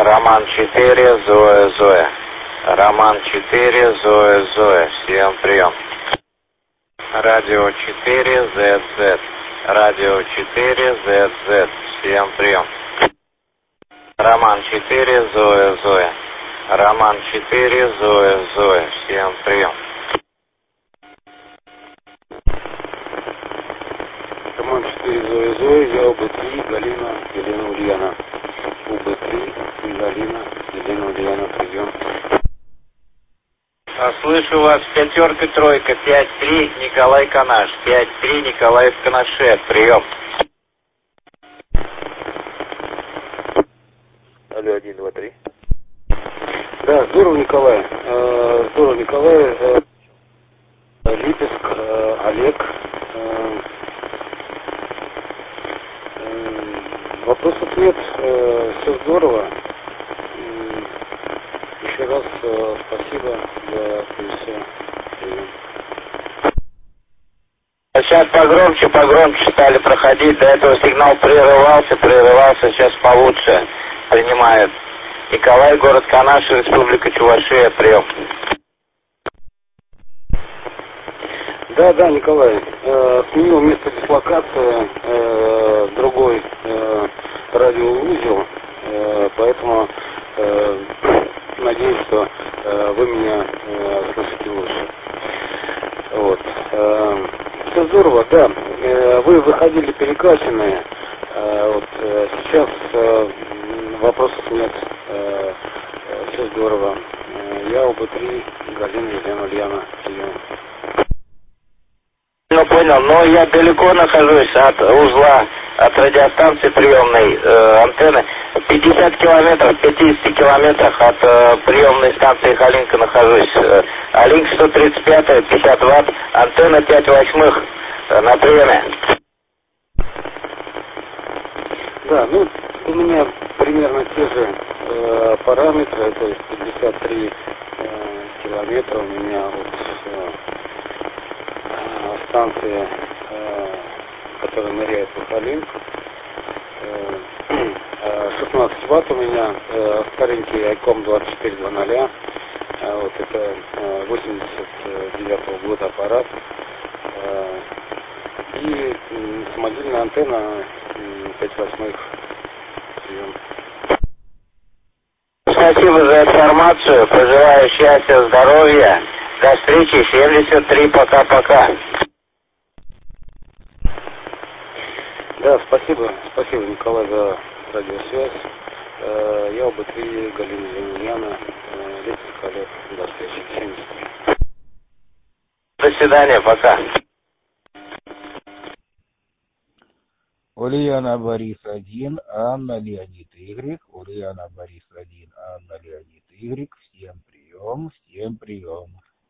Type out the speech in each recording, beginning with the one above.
Роман 4, Зоя, Зоя. Роман 4, Зоя, Зоя. Всем прием. Радио 4, ZZ. Радио 4, ZZ. Всем прием. Роман 4, Зоя, Зоя. Роман 4, Зоя, Зоя. Всем прием. Роман 4, Зоя, Зоя. Я УБ3, Галина, Елена, Ульяна. УБ3, Галина, Елена, Ульяна. Прием. Слышу вас, пятерка, тройка, 5-3, Николай Канаш. 5-3, Николай Канашев. Прием. Алло, 1, 2, 3. Да, здорово, Николай. Здорово, Николай. Липецк, Олег. Вопросов нет. Все здорово. Еще раз спасибо за все. Сейчас погромче стали проходить. До этого сигнал прерывался, сейчас получше принимает. Николай, город Канаш, Республика Чувашия, прием. Да, Николай. Сменил место дислокации, другой радиоузел, поэтому надеюсь, что вы меня слышите лучше. Вот. Все здорово, да. Вы выходили перекачанные. Вот сейчас вопросов нет. Все здорово. Я УБ3, Галина, Елена, Ульяна. Ну, понял, но я далеко нахожусь от узла, от радиостанции приемной антенны. 50 километров, в 50 километрах от приемной станции Халинка нахожусь. Алинка 135, 50 ватт, антенна 5/8 на приеме. Да, ну, у меня примерно те же параметры, то есть 53 километра у меня от станции, которая ныряет в Халинг. 16 ватт у меня, старенький Айком 2400, вот это 89-го года аппарат. И самодельная антенна 5/8 прием. Спасибо за информацию, пожелаю счастья, здоровья, до встречи, 73, пока-пока. Да, спасибо, Николай, за радиосвязь. Я УБ3, Галина, Ульяна, Липецк, Олег, до встречи, 73. До свидания, пока. Ульяна Борис 1, Анна Леонид Y, Ульяна Борис 1, Анна Леонид Y, всем прием.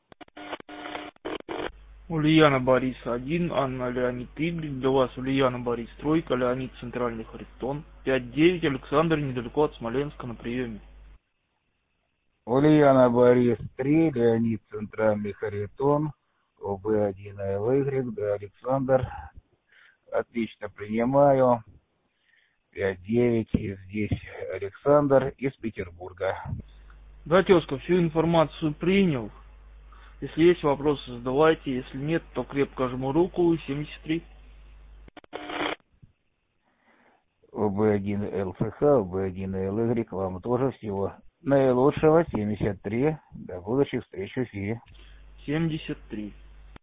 Ульяна Борис 1, Анна Леонид Y, для вас Ульяна Борис Тройка, Леонид Центральный Харитон, 5-9, Александр, недалеко от Смоленска, на приеме. Ульяна Борис 3, Леонид Центральный Харитон, ОБ1 ЛY, да, Александр, отлично принимаю, 5-9, и здесь Александр из Петербурга. Да, тезка, всю информацию принял. Если есть вопросы, задавайте. Если нет, то крепко жму руку. 73. ОБ1 ЛЦХ, ОБ1 ЛY, вам тоже всего наилучшего. 73. До будущих встреч в эфире. 73.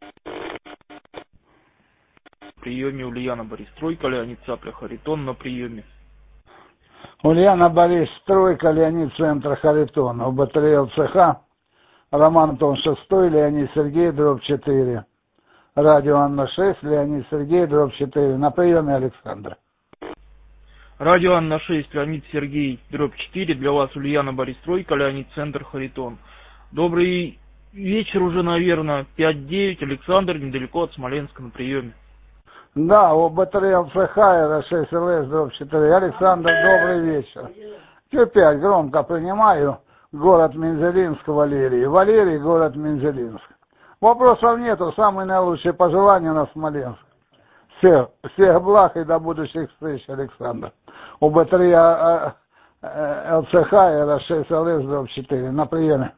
В приеме Ульяна Борис Тройка, Леонид Цапля Харитон на приеме. Ульяна Борис Тройка, Леонид Центр Харитон, ОБ3 ЛЦХ, Роман Антон 6, Леонид Сергей, дробь 4. Радио Анна 6, Леонид Сергей, дробь 4. На приеме Александр. Радио Анна 6, Леонид Сергей, дробь 4. Для вас Ульяна Борис Тройка, Леонид Центр Харитон. Добрый вечер уже, наверное. 5-9, Александр, недалеко от Смоленска, на приеме. Да, ОБ3 ЛЦХ, Р6 ЛС, дробь 4. Александр, добрый вечер. Q5, громко принимаю. Город Мензелинск, Валерий. Валерий, город Мензелинск. Вопросов нету, самые наилучшие пожелания на Смоленск. Всех благ и до будущих встреч, Александр. ОБ3 ЛЦХ РС6ЛС-4 на приеме.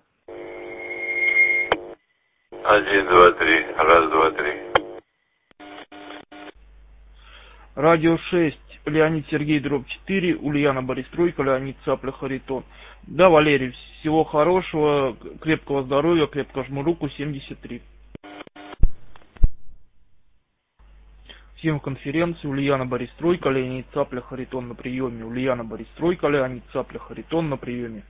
1, 2, 3. Раз, два, три. Радио 6, Леонид Сергей, дробь 4, Ульяна Бористройка, Леонид Цапля, Харитон. Да, Валерий, всего хорошего, крепкого здоровья, крепко жму руку, 73. Всем в конференции, Ульяна Бористройка, Леонид Цапля, Харитон на приеме. Ульяна Бористройка, Леонид Цапля, Харитон на приеме.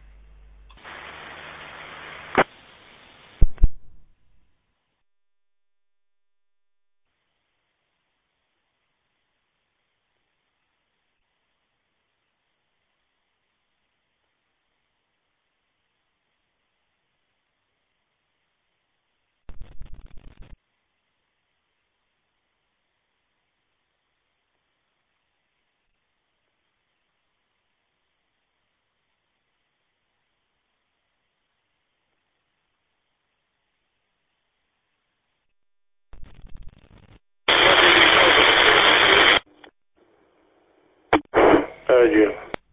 Один.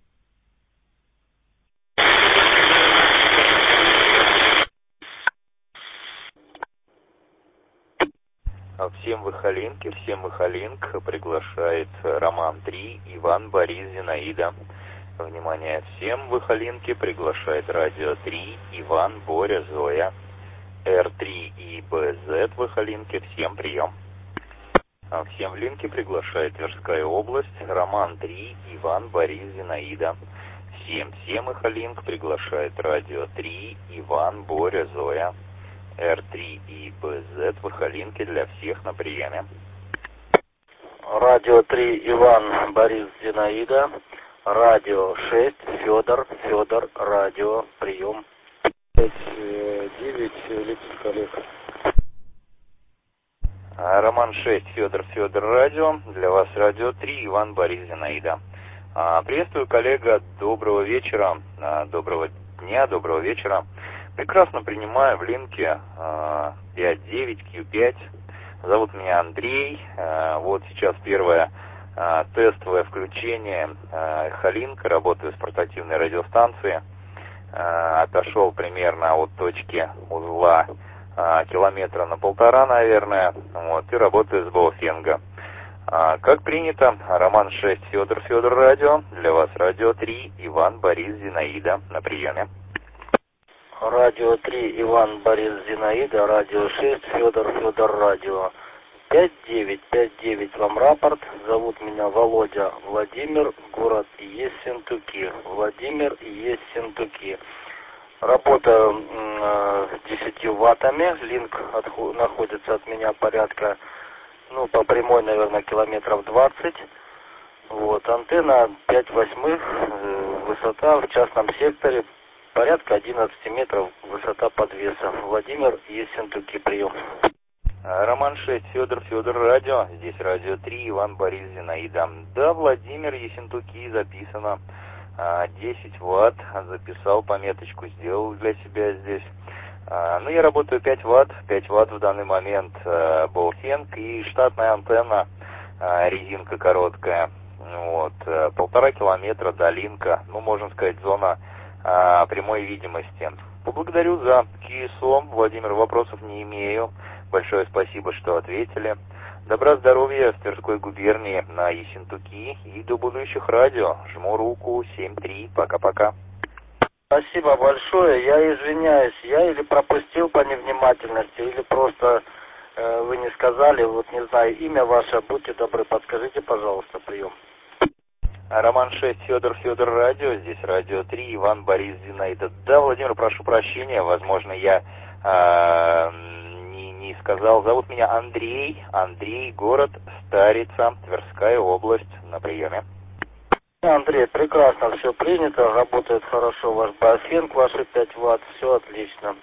Всем Выхолинк приглашает Роман 3, Иван, Борис, Зинаида. Внимание, всем Выхолинки приглашает Радио 3, Иван, Боря, Зоя. Р3 и БЗ Выхолинки, всем прием. Всем в Линке приглашает Тверская область, Роман 3, Иван, Борис, Зинаида. Всем Выхолинк приглашает Радио 3, Иван, Боря, Зоя. Р3 и БЗ Выхолинки для всех на приеме. Радио 3, Иван, Борис, Зинаида. Радио 6, Федор, радио, прием. 5-9, Липецк, Олег. Роман 6, Федор, радио. Для вас Радио 3, Иван, Борис, Зинаида. Приветствую, коллега. Доброго вечера, доброго дня, доброго вечера. Прекрасно принимаю в Линке 5-9, Q5. Зовут меня Андрей. Вот сейчас первое тестовое включение Холинка. Работаю с портативной радиостанции. Отошел примерно от точки узла километра на 1,5, наверное. Вот, и работаю с Баофенга. Как принято, Роман 6, Федор, радио. Для вас Радио 3, Иван, Борис, Зинаида на приеме. Радио 3, Иван, Борис, Зинаида. Радио 6, Федор, радио. 5-9 вам рапорт. Зовут меня Володя Владимир, город Ессентуки. Работаю 10 ваттами. Линк находится от меня порядка, по прямой, наверное, километров 20. Вот, антенна 5/8, высота в частном секторе порядка 11 метров, высота подвеса. Владимир, Ессентуки, прием. Роман 6, Федор, радио. Здесь Радио 3, Иван, Борис, Зинаида. Да, Владимир, Ессентуки, записано. 10 ватт, записал, пометочку сделал для себя здесь. Я работаю 5 ватт в данный момент, Баофенг и штатная антенна, резинка короткая. Вот, 1,5 километра до Линка, можно сказать, зона прямой видимости. Поблагодарю за КСО, Владимир, вопросов не имею. Большое спасибо, что ответили. Добра, здоровья в Тверской губернии, на Ессентуки и до будущих радио. Жму руку, 7-3, пока-пока. Спасибо большое, я извиняюсь, я или пропустил по невнимательности, или просто вы не сказали, не знаю, имя ваше, будьте добры, подскажите, пожалуйста, прием. Роман 6, Федор, радио. Здесь Радио 3, Иван, Борис, Зинаида. Да, Владимир, прошу прощения, возможно, я не сказал. Зовут меня Андрей, город Старица, Тверская область, на приеме. Андрей, прекрасно, все принято, работает хорошо ваш Баофенг, ваши 5 ватт, все отлично.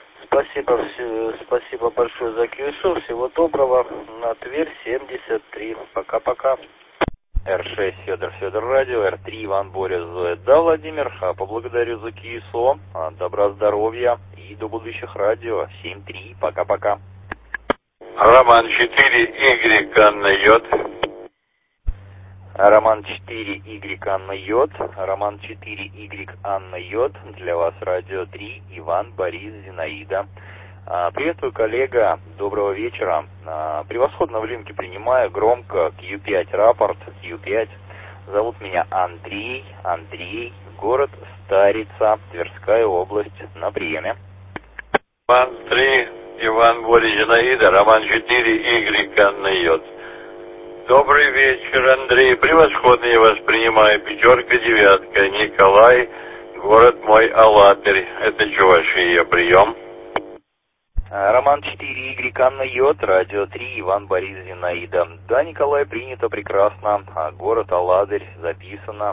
Спасибо большое за QSO, всего доброго, на Тверь 73, пока-пока. Р6, Федор, радио, Р3, Иван, Боря, Зоя. Да, Владимир, поблагодарю за КСО, добра, здоровья и до будущих радио, 7-3, пока-пока. Роман 4, Y, Анна Йод. Роман 4Y Анна Йод. Роман 4Y Анна Йод. Для вас радио 3. Иван, Борис, Зинаида. Приветствую, коллега. Доброго вечера. Превосходно в линке принимаю. Громко. Q5 рапорт. Q5. Зовут меня Андрей. Андрей. Город Старица. Тверская область. На приеме. Роман 3. Иван, Борис, Зинаида. Роман 4Y Анна Йод. Добрый вечер, Андрей. Превосходно я вас принимаю. 5, 9. Николай, город мой Алатырь. Это Чувашия. Прием. Роман 4Y Анна Йод, радио 3, Иван, Борис, Зинаида. Да, Николай, принято прекрасно. Город Алатырь записано.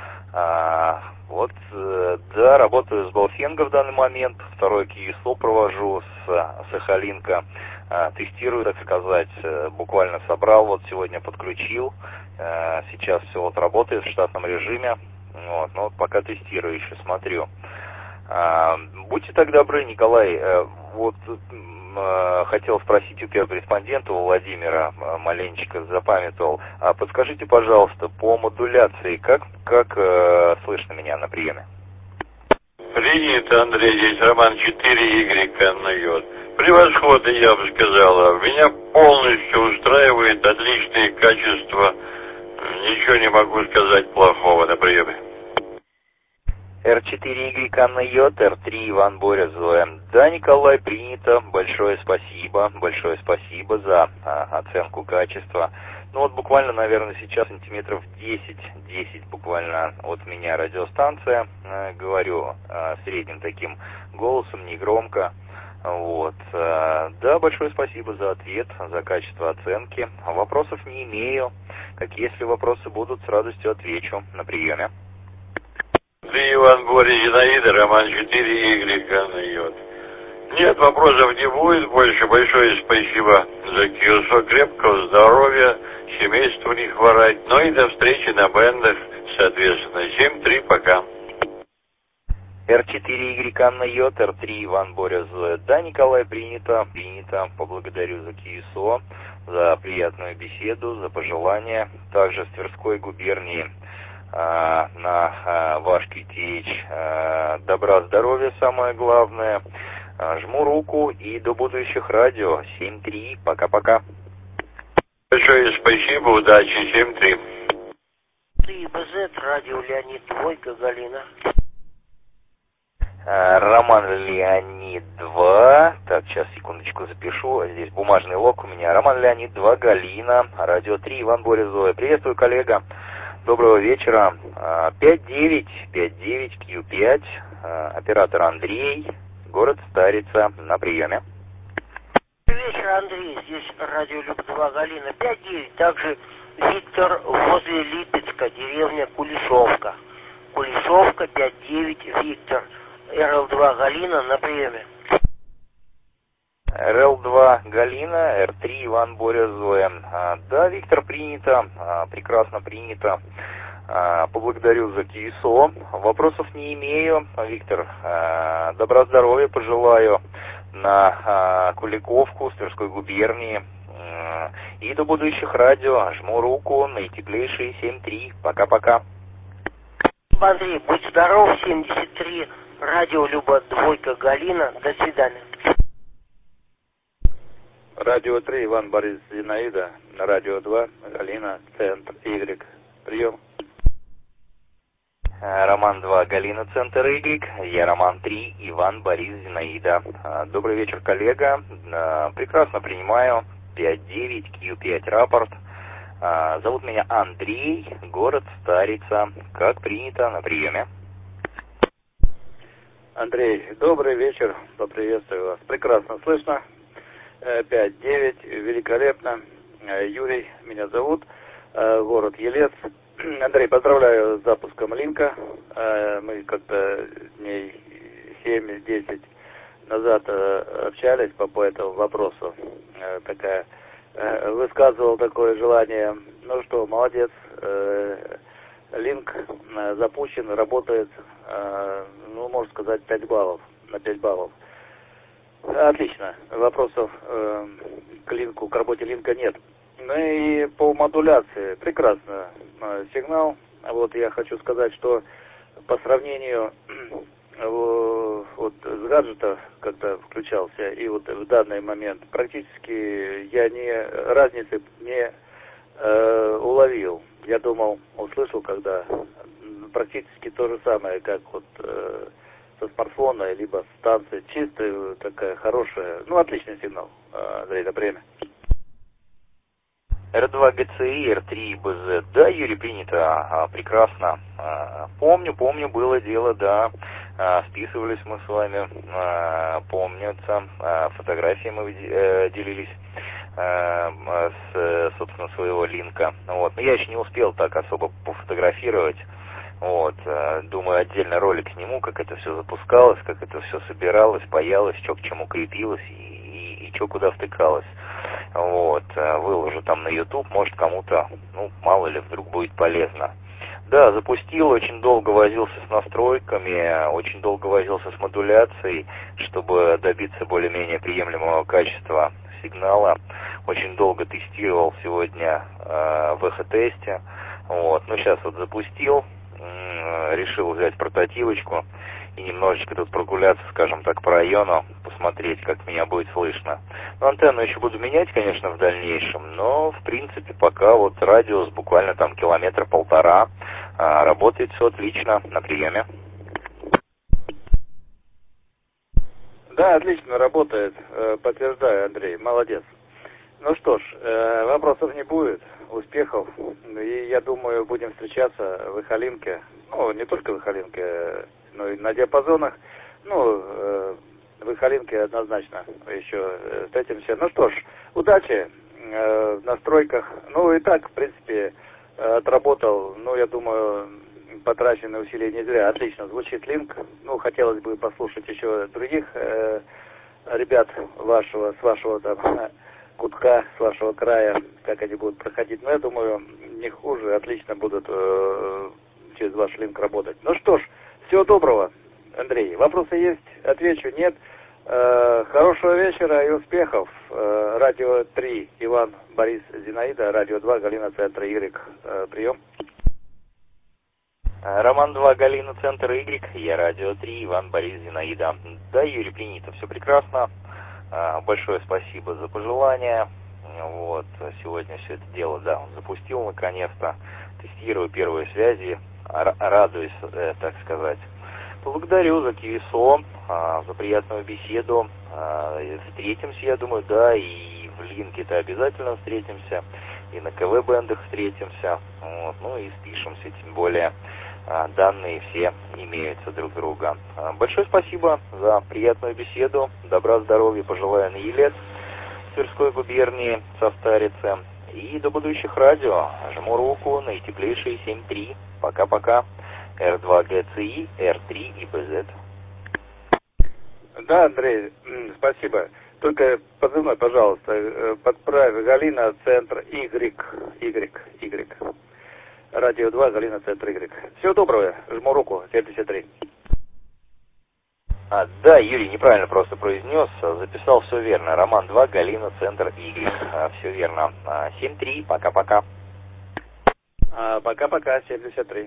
Да, работаю с Балфенго в данный момент. Второй КИСО провожу с Сахалинка. Тестирую, так сказать, буквально собрал, вот сегодня подключил. Сейчас все вот работает в штатном режиме. Вот, но вот пока тестирую еще, смотрю. Будьте так добры, Николай, вот хотел спросить у первого корреспондента, у Владимира, маленечко запамятовал. Подскажите, пожалуйста, по модуляции, как слышно меня на приеме? Принято, Андрей, здесь Роман 4Y Анна Йод. Превосходно, я бы сказала. Меня полностью устраивает, отличные качества. Ничего не могу сказать плохого на приеме. R4Y Анна Йод, R3 Иван, Боря, Зоя. Да, Николай, принято. Большое спасибо за оценку качества. Ну вот буквально, наверное, сейчас сантиметров 10 буквально от меня радиостанция. Говорю средним таким голосом, не громко. Вот. Да, большое спасибо за ответ, за качество оценки. Вопросов не имею. Если вопросы будут, с радостью отвечу на приеме. 3 Иван, Борис, Зинаида, Роман 4Y Анна Йод. Нет, вопросов не будет больше. Большое спасибо за КИОСО. Крепкого здоровья, семейству не хворать. Ну и до встречи на бендах, соответственно. 7-3, пока. R4Y Анна Йод, R3 Иван, Боря, Зоя. Да, Николай, принято. Поблагодарю за КИОСО, за приятную беседу, за пожелания. Также в Тверской губернии на ваш QTH добра, здоровья, самое главное. Жму руку и до будущих радио. 7-3, пока-пока. Большое спасибо, удачи, 7-3. 3 БЗ, радио Леонид, Двойка, Галина. Роман Леонид 2. Так, сейчас, секундочку, запишу. Здесь бумажный лог у меня. Роман Леонид 2, Галина, радио 3, Иван, Боря, Зоя. Приветствую, коллега. Доброго вечера. 5-9, Q5, оператор Андрей, город Старица, на приеме. Добрый вечер, Андрей, здесь радио Люб 2, Галина. 5-9, также Виктор возле Липецка, деревня Кулешовка. Кулешовка, 5-9, Виктор. РЛ2 Галина, на приеме. РЛ2 Галина, Р3 Иван, Боря, Зоя. Да, Виктор, принято, прекрасно принято. Поблагодарю за КИСО. Вопросов не имею. Виктор, добра, здоровья пожелаю на Куликовку с Тверской губернии. И до будущих радио. Жму руку, наитеплейшие 7-3. Пока-пока. Андрей, будь здоров, 73, радио Люба, Двойка, Галина. До свидания. Радио 3, Иван, Борис, Зинаида. На радио 2, Галина, центр Y. Прием. Роман 2, Галина, центр Y. Я Роман 3, Иван, Борис, Зинаида. Добрый вечер, коллега. Прекрасно принимаю. 5-9, Q5 рапорт. Зовут меня Андрей, город Старица. Как принято, на приеме. Андрей, добрый вечер. Поприветствую вас. Прекрасно слышно. 5-9, великолепно. Юрий меня зовут, город Елец. Андрей, поздравляю с запуском линка. Мы как-то дней 7-10 назад общались по этому вопросу. Высказывал такое желание. Ну что, молодец. Линк запущен, работает, ну, можно сказать, 5 баллов, на 5 баллов. Отлично. Вопросов к линку, к работе линка нет. Ну и по модуляции прекрасно. сигнал. Вот я хочу сказать, что по сравнению вот с гаджета, когда включался, и вот в данный момент практически я разницы не уловил. Я думал, услышал, когда практически то же самое, как вот со смартфона, либо с станции. Чистая, такая хорошая, отличный сигнал за это время. R2 GCI, R3 BZ. Да, Юрий, принято. Прекрасно. Помню, было дело, да. Списывались мы с вами. Помнится. Фотографии мы делились с, собственно, своего линка. Вот. Но я еще не успел так особо пофотографировать. Вот. Думаю, отдельный ролик сниму, как это все запускалось, как это все собиралось, паялось, что к чему крепилось и что куда втыкалось. Вот, выложу там на YouTube, может кому-то, мало ли, вдруг будет полезно. Да, запустил, очень долго возился с настройками, очень долго возился с модуляцией, чтобы добиться более-менее приемлемого качества сигнала. Очень долго тестировал сегодня в эхо-тесте. Вот, сейчас вот запустил, решил взять портативочку и немножечко тут прогуляться, скажем так, по району, посмотреть, как меня будет слышно. Антенну еще буду менять, конечно, в дальнейшем, но, в принципе, пока вот радиус буквально там 1-1,5 километра, работает все отлично на приеме. Да, отлично работает, подтверждаю, Андрей, молодец. Ну что ж, вопросов не будет, успехов, и я думаю, будем встречаться в Ихалинке, не только в Ихалинке, но и на диапазонах, в Ихалинке однозначно еще встретимся. Ну что ж, удачи в настройках, и так, в принципе, отработал, я думаю, потраченные усилия не зря, отлично звучит линк, хотелось бы послушать еще других ребят с вашего там кутка, с вашего края, как они будут проходить, но я думаю, не хуже, отлично будут через ваш линк работать. Ну что ж, всего доброго, Андрей. Вопросы есть? Отвечу, нет. Хорошего вечера и успехов. Радио 3, Иван, Борис, Зинаида. Радио 2, Галина, Центр Y. Прием. Роман 2, Галина, Центр Y. Я Радио 3, Иван, Борис, Зинаида. Да, Юрий, принято. Все прекрасно. Большое спасибо за пожелания. Вот, сегодня все это дело, запустил наконец-то. Тестирую первые связи. Радуюсь, так сказать. Благодарю за QSO, за приятную беседу. Встретимся, я думаю, и в линке-то обязательно встретимся, и на КВ-бендах встретимся, и спишемся, тем более данные все имеются друг друга. Большое спасибо за приятную беседу, добра, здоровья пожелаю на Елец, Тверской губернии, Состарице, и до будущих радио. Жму руку, наитеплейшие 7.3. Пока-пока. R2 GCI, R3 и BZ. Да, Андрей, спасибо. Только позывной, пожалуйста, подправь. Галина, Центр Y. Радио 2, Галина, Центр Y. Всего доброго. Жму руку. 73. Да, Юрий, неправильно просто произнес. Записал все верно. Роман 2, Галина, Центр Y. Все верно. 7.3. Пока-пока. Пока-пока. 73.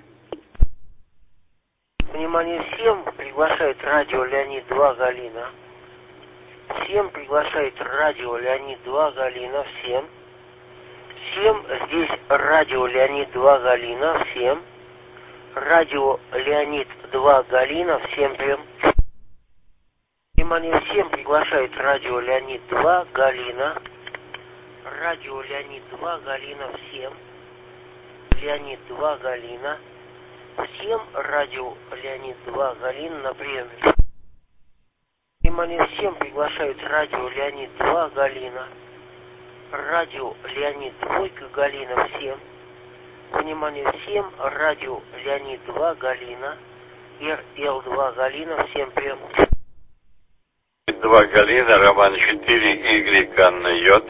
Внимание всем, приглашает радио Леонид 2 Галина. Всем приглашает радио Леонид 2 Галина. Всем здесь радио Леонид 2 Галина. Всем радио Леонид 2 Галина. Всем прием. Внимание всем, приглашает радио Леонид 2 Галина. Радио Леонид 2 Галина. Всем Леонид 2 Галина. Всем радио Леонид 2 Галина на приеме. Внимание всем, приглашают радио Леонид 2 Галина. Радио Леонид 2 Галина. Всем. Внимание всем, радио Леонид 2 Галина. РЛ2 Галина. Всем прием. 2 Галина, Роман 4Y Анна Йод.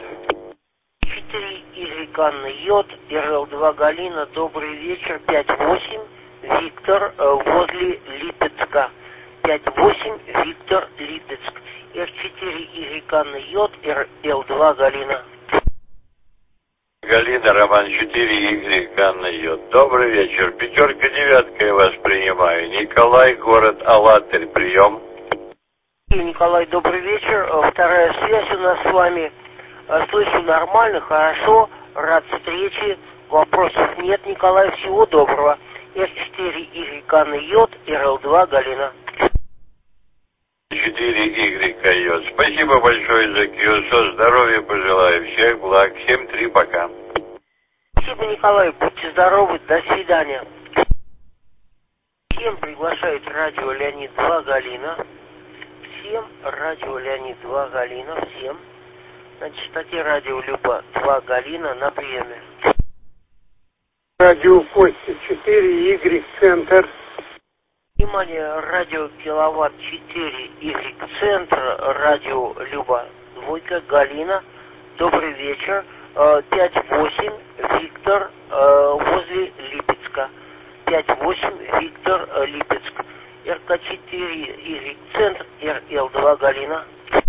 4Y Анна Йод, РЛ2 Галина. Добрый вечер. 5-8. Виктор возле Липецка. 5-8 Виктор Липецк. Р4 Y Анна Йод, РЛ2 Галина. Галина, Роман 4, Y, Анна Йод. Добрый вечер. 5-9 я вас принимаю. Николай, город Алатырь, прием. Николай, добрый вечер. Вторая связь у нас с вами. Слышу нормально, хорошо, рад встрече. Вопросов нет, Николай, всего доброго. С4, Анна Йод, РЛ2, Галина. 4Y Йод. Спасибо большое за КИОСО. Здоровья пожелаю. Всех благ. 7-3, пока. Спасибо, Николай. Будьте здоровы. До свидания. Всем приглашает радио Леонид 2 Галина. Всем радио Леонид 2 Галина. Всем. На частоте радио Люба 2 Галина на приеме. Радио Кости 4, Y, Центр. Внимание, радио Киловатт 4, Y, Центр, радио Люба, двойка, Галина. Добрый вечер. 5-8, Виктор, возле Липецка. 5-8, Виктор, Липецк. РК4, Y, Центр, РЛ2, Галина.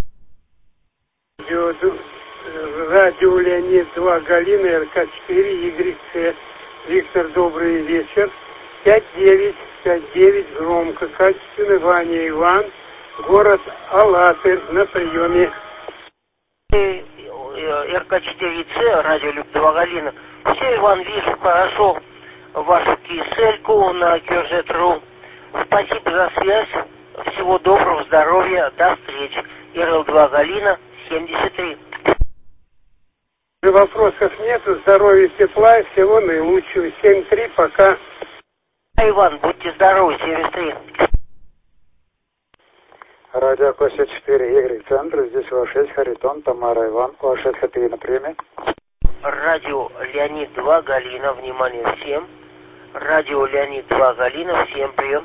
Радио Леонид 2 Галина, РК4, YC. Виктор, добрый вечер. 5-9, громко, качественно, Ваня Иван, город Алатырь, на приеме. РК4Ц, радио Люб 2 Галина. Все, Иван, вижу хорошо вашу кисельку на QRZ.ru. Спасибо за связь. Всего доброго, здоровья, до встречи. РЛ2 Галина, 73. Вопросов нету, здоровья, тепла и всего наилучшего. 7-3, пока. Иван, будьте здоровы, 73. Радио Кости 4, Y, Центр, здесь УА6, Харитон, Тамара, Иван, УА6, ХТИ на приеме. Радио Леонид 2 Галина, внимание всем. Радио Леонид 2 Галина, всем прием.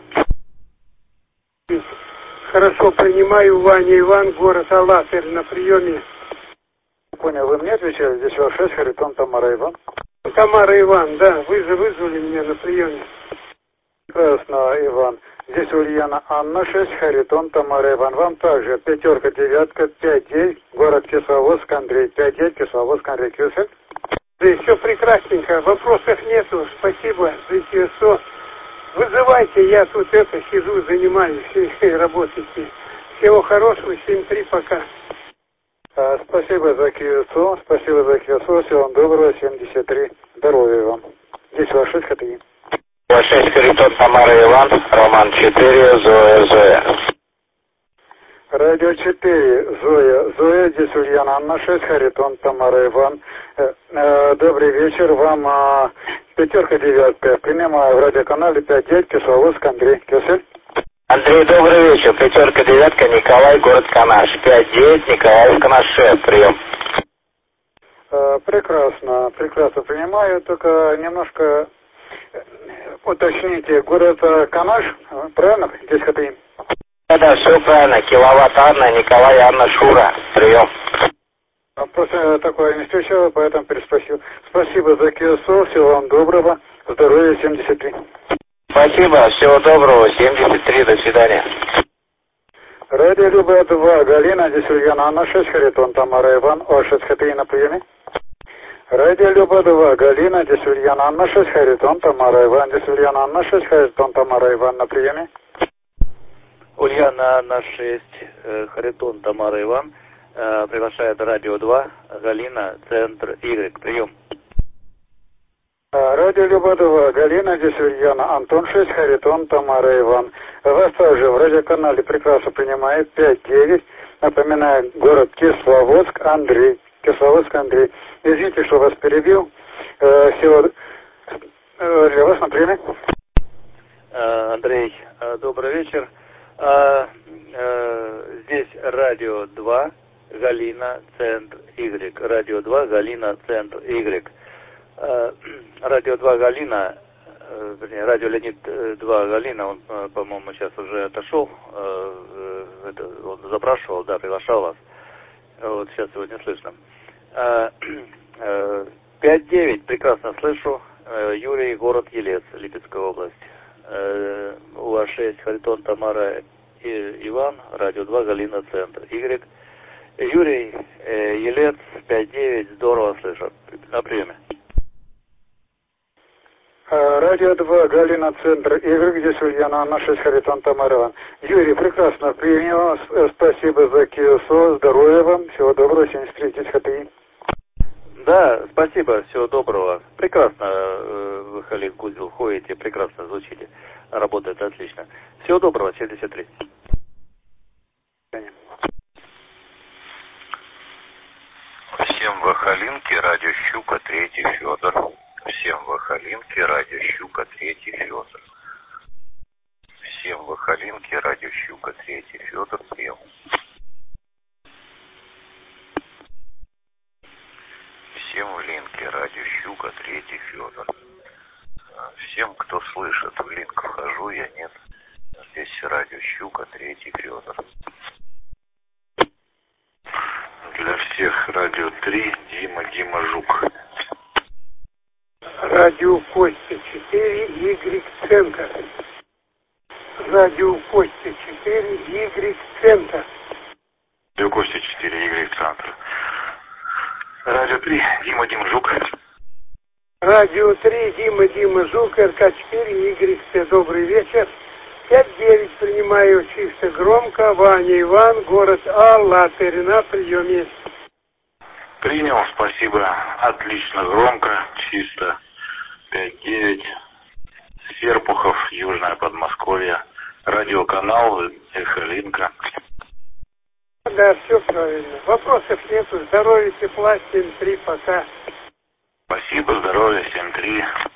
Хорошо, принимаю, Ваня Иван, город Алатырь, на приеме. Понял, вы мне отвечали, здесь УА6, Харитон, Тамара, Иван. Тамара Иван, да, вызвали меня на приеме. Прекрасно, Иван. Здесь Ульяна Анна, 6, Харитон, Тамара, Иван. Вам также 5-9, 5-9, город Кисловодск, Андрей. 5-9, Кисловодск, Андрей. Кюсель. Да, все прекрасненько, вопросов нету, спасибо за КИОСО. Вызывайте, я тут сижу, занимаюсь, работаете. Всего хорошего, 7-3, пока. Спасибо за КИОСО, всего вам доброго, 73. Здоровья вам. Здесь УА6, ХТИ. УА6, Харитон, Тамара, Иван, Роман 4, Зоя. Радио 4, Зоя, здесь Ульяна Анна, 6, Харитон, Тамара, Иван. Добрый вечер, вам 5-9. Принимаю в радиоканале 5-9, Кисловодск, Андрей. Кюсель. Андрей, добрый вечер. 5-9, Николай, город Канаш. 5-9, Николай, Канаше. Прием. Прекрасно принимаю, только немножко уточните, город Канаш, правильно? Здесь ХТИ. Да, все правильно. Киловатт Анна, Николай, Анна, Шура. Прием. Просто такое не встречал, поэтому переспросил. Спасибо за КИОСО, всего вам доброго, здоровья, 73. Спасибо, всего доброго, 73, до свидания. Радио Люба 2, Галина, здесь Ульяна Анна, 6, Харитон, Тамара, Иван, УА6, ХТИ на приеме. Радио Люба 2, Галина, здесь Ульяна Анна, 6, Харитон, Тамара, Иван, здесь Ульяна Анна, 6, Харитон, Тамара, Иван на приеме. Ульяна Анна 6, Харитон, Тамара, Иван. Приглашает радио 2, Галина, Центр, Y. Прием. Радио Люба 2, Галина, здесь Ульяна, Антон 6, Харитон, Тамара, Иван. Вас также в радиоканале прекрасно принимает 5-9. Напоминаю, город Кисловодск, Андрей. Кисловодск, Андрей. Извините, что вас перебил. Всего для вас на приеме. Андрей, добрый вечер. Здесь радио 2, Галина, Центр, Y. Радио 2, Галина, Центр, Y. Радио 2 Галина, вернее, радио Леонид 2 Галина, он, по-моему, сейчас уже отошел, он запрашивал, да, приглашал вас. Вот сейчас его не слышно. 5-9, прекрасно слышу. Юрий, город Елец, Липецкая область. УА6, Харитон, Тамара, Иван, радио 2, Галина, Центр, Y. Юрий, Елец, 5-9, здорово слышу. На приеме. Радио 2, Галина, Центр игры, здесь Ульяна, Анна 6, Харитон, Тамара. Юрий, прекрасно принял, спасибо за КИОСО, здоровья вам, всего доброго, 73 ХТИ. Да, спасибо, всего доброго. Прекрасно вы, Халид Гузел, ходите, прекрасно звучите. Работает отлично. Всего доброго, 73. Всем в Ахалинке, радио Щука, 3-й Федор. Всем в Ахалинке, радио Щука, 3-й Федор. Всем в Ахалинке, радио Щука, 3-й Федор, прием. Всем в Линке, радио Щука, 3-й Федор. Всем, кто слышит, в Линк вхожу, я нет. Здесь радио Щука, 3-й Федор. Для всех радио 3, Дима Жук. Радио Костя 4, Y Центр. Радио Костя 4, Y Центр. Радио Костя 4, Y Центр. Радио 3, Дима Жук. Радио 3, Дима Жук, РК4, Y. Добрый вечер. 5-9 принимаю чисто громко. Ваня Иван, город Алатырь, на приеме. Принял, спасибо. Отлично, громко, чисто. 5-9. Серпухов, Южное Подмосковье. Радиоканал Эхолинка. Да, все правильно. Вопросов нету. Здоровья, тепла, 7-3, пока. Спасибо, здоровья, 7-3.